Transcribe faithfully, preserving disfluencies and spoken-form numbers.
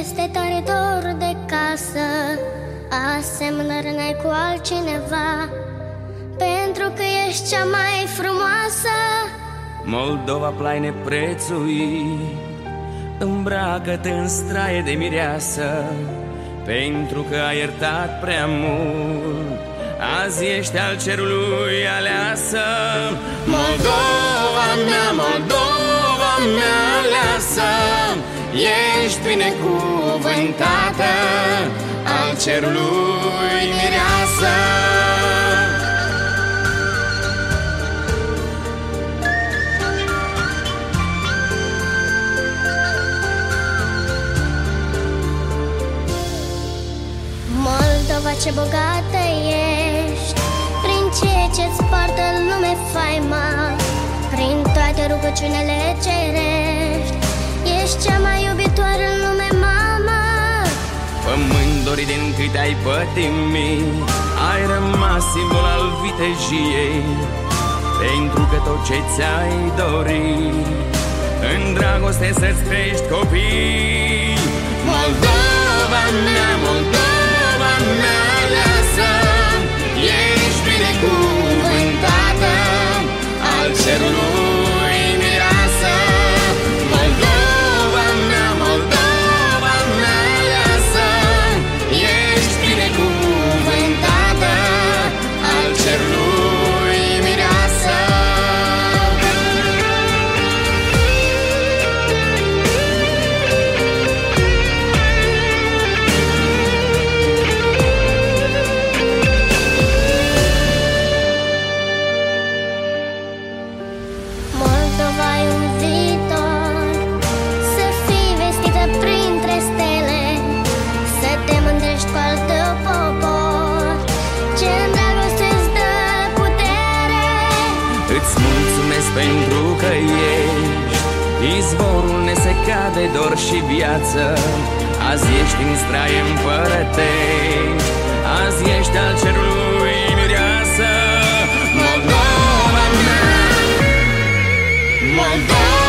este tare dor de casă, asemănare n-ai cu altcineva, pentru că ești cea mai frumoasă. Moldova plai neprețuit, îmbracă-te în straie de mireasă, pentru că ai iertat prea mult, azi ești al cerului aleasă. Moldova mea, Moldova mea aleasă, ești binecuvântată, al cerului mireasă. Moldova, ce bogată ești, prin ceea ce-ți poartă lume faima, prin toate rugăciunile cerești, ești cea mai iubitoare în lume, mama. Pământ dorit din câte ai pătimit, ai rămas simbol al vitejiei, pentru că tot ce ți-ai dorit, în dragoste să-ți crești copii. Moldova mea, Moldova mea aleasă, ești binecuvântată, al cerului mireasă. Moldova mea, Moldova mea aleasă, ești binecuvântată, al cerului mireasă. Moldova e un viitor, să fii vestită printre stele, să te mândrești cu al tău popor, ce în dragoste îți dă putere. Îți mulțumesc pentru că ești izvorul nesecat de dor și viață, azi ești în straie împărătești, azi ești al cerului mireasă. Moldova mea, Moldova